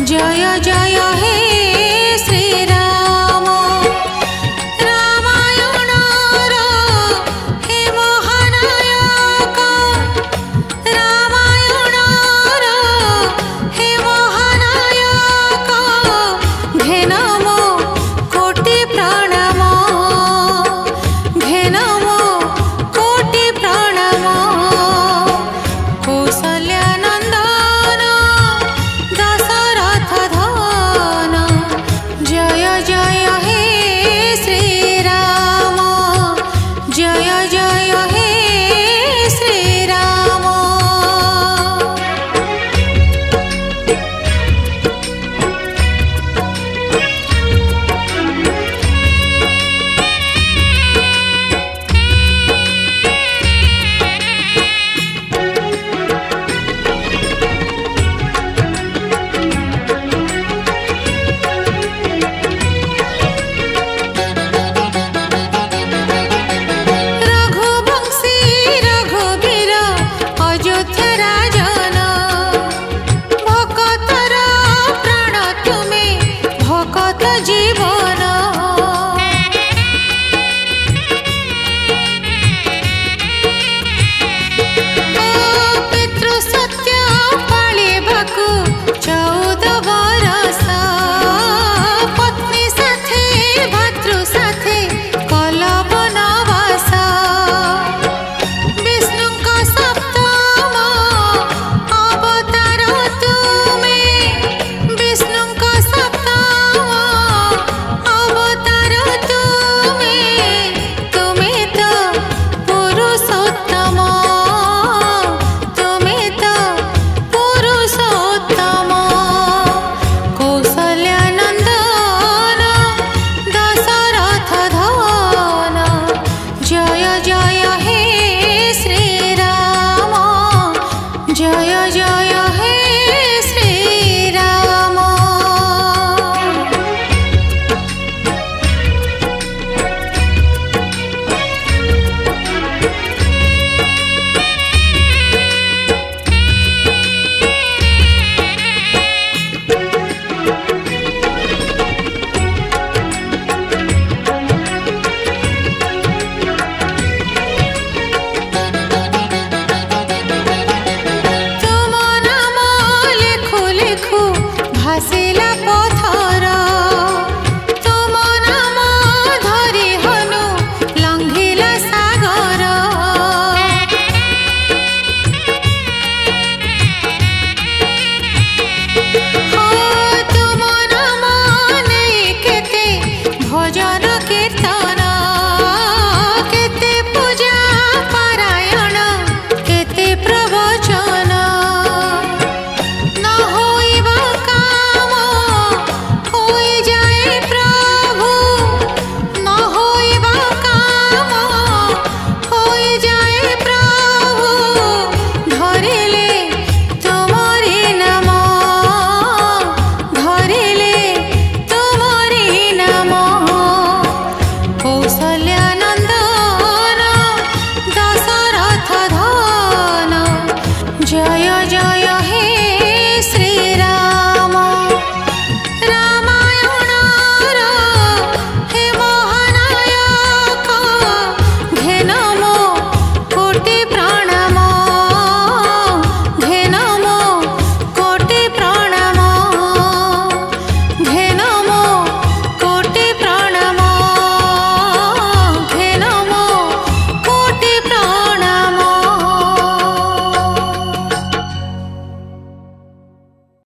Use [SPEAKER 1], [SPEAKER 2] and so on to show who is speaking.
[SPEAKER 1] जय जय हे श्रीराम रामायणर हे महानायक रामायणर हे महानायक घेनमो कोटि प्रणाम घेनमो कोटि प्रणाम कौसल्यानन्दन दशरथ धन जय जय हे श्रीराम जय जय हे श्रीराम। रघुवंशी रघुवीर अयोध्या राजन भकतर प्राण तुमे भकत जीवन पितृ सत्य पालिबाकु 14 बरस पत्नी साथे भातृ साथे कल बनवास विष्णुଙ୍କ सप्तम अवतार तुमे विष्णुଙ୍କ सप्तम अवतार तुमे तुमे तो पुरुषोत्तम तुमे तो पुरुषोत्तम कौसल्यानन्दन दशरथ धन जय जय हे श्रीराम जय जय हे श्रीराम। तुम नाम लिखु लिखु भासे